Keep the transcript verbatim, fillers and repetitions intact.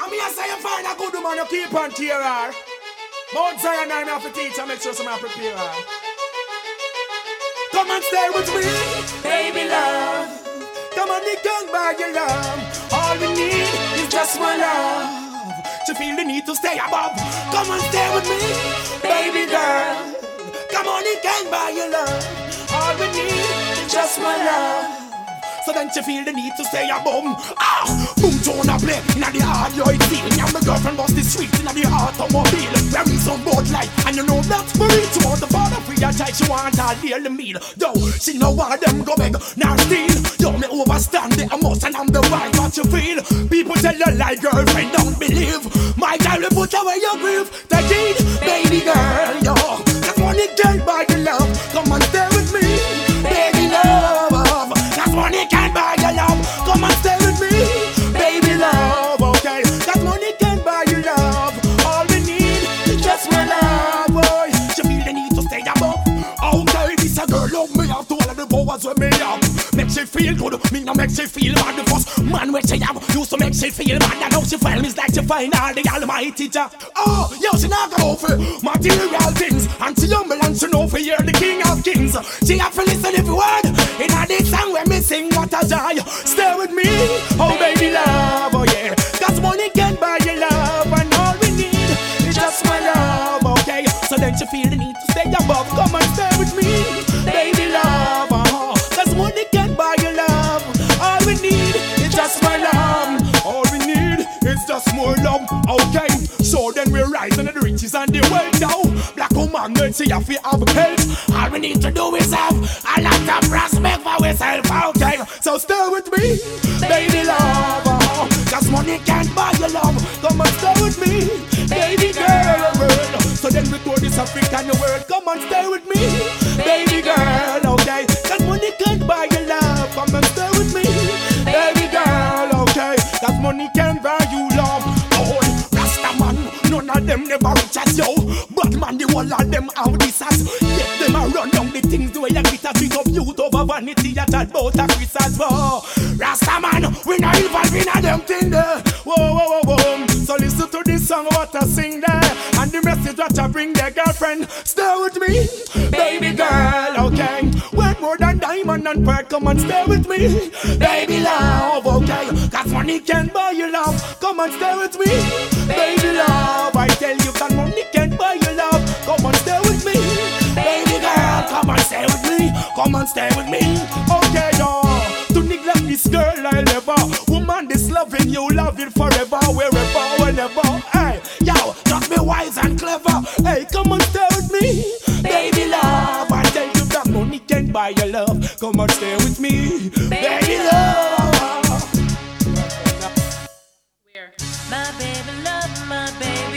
I mean, I say you find a good woman, you keep on care her. Mount Zion, I'm have to teach her, make sure some prepare her. Come and stay with me, baby love. Come on, you can buy your love. All we need is just one love. To feel the need to stay above. Come and stay with me, baby girl. Come on, you can buy your love. All we need is just one love. So don't you feel the need to stay a bum. Ah, boom tone a play inna the hard you feel. And my girlfriend bust the street inna the automobile. There is some boat light and you know that for it. She want the father free a child, she want all daily meal. Yo, she know one of them go beg, now steal. Yo, me overstand the emotion and the right what you feel. People tell you lie, girlfriend, don't believe. My girl will put away your grief. Take it, baby girl, yo. That's money can't buy the love. Come and stay with me, baby love. That's money can't buy your love. Come and stay with me, baby love. Okay, that money can't buy your love. All we need is just my love. Boy, she feel the need to stay above. Okay, this a girl love me have to all of the powers with me have. Make she feel good, me no make she feel bad. The first man where she have used to make she feel bad. And now she find me like she find all the almighty Jah. Oh, yo, she not go for material things. And she humble and she know for hear the king of kings. She have to listen every word in a this song when me sing what a joy. Stay with me, oh baby love, oh yeah. Cause money can't buy your love. And all we need is just my love, okay. So then you feel the need to stay above. Come and stay with me, baby love, uh-huh. Cause money can't buy your love. All we need is just my love. All we need is just more love, okay. So then we're rising to the riches and the wealth now. Black woman, girl, she have to have health. All we need to do is have a lot of prospect for ourselves, okay. So stay with me, baby love, uh-huh. Cause money can't buy your love. Come and stay with me, baby girl, girl. So then we go this African world. Come and stay with me, baby girl, okay. Cause money can't buy your love. Come and stay with me, baby girl, okay. Cause money can't buy you love. Oh, Rasta man, none of them never rich as you. But man, the whole of them have this as. Get them a run down the things the way you get a big of youth over vanity. You talk about a Chris as well. Rasta man, we not involved in a them thing there. Whoa, whoa, whoa, whoa. So listen to this song what I sing there. And the message what I bring there, girlfriend. Stay with me, baby girl, okay. Worth more than diamond and pearl. Come and stay with me, baby love, okay. Cause money can't buy your love. Come and stay with me, baby love. I tell you that money can't buy your love. Come and stay with me, baby girl. Come and stay with me. Come and stay with me, okay, yo. To neglect this girl I'll never. Woman, this loving you, love it forever, wherever, whenever. Hey, yo, just be wise and clever. Hey, come and stay with me, baby love. I tell you that money can't buy your love. Come and stay with me, baby love. My baby love, my baby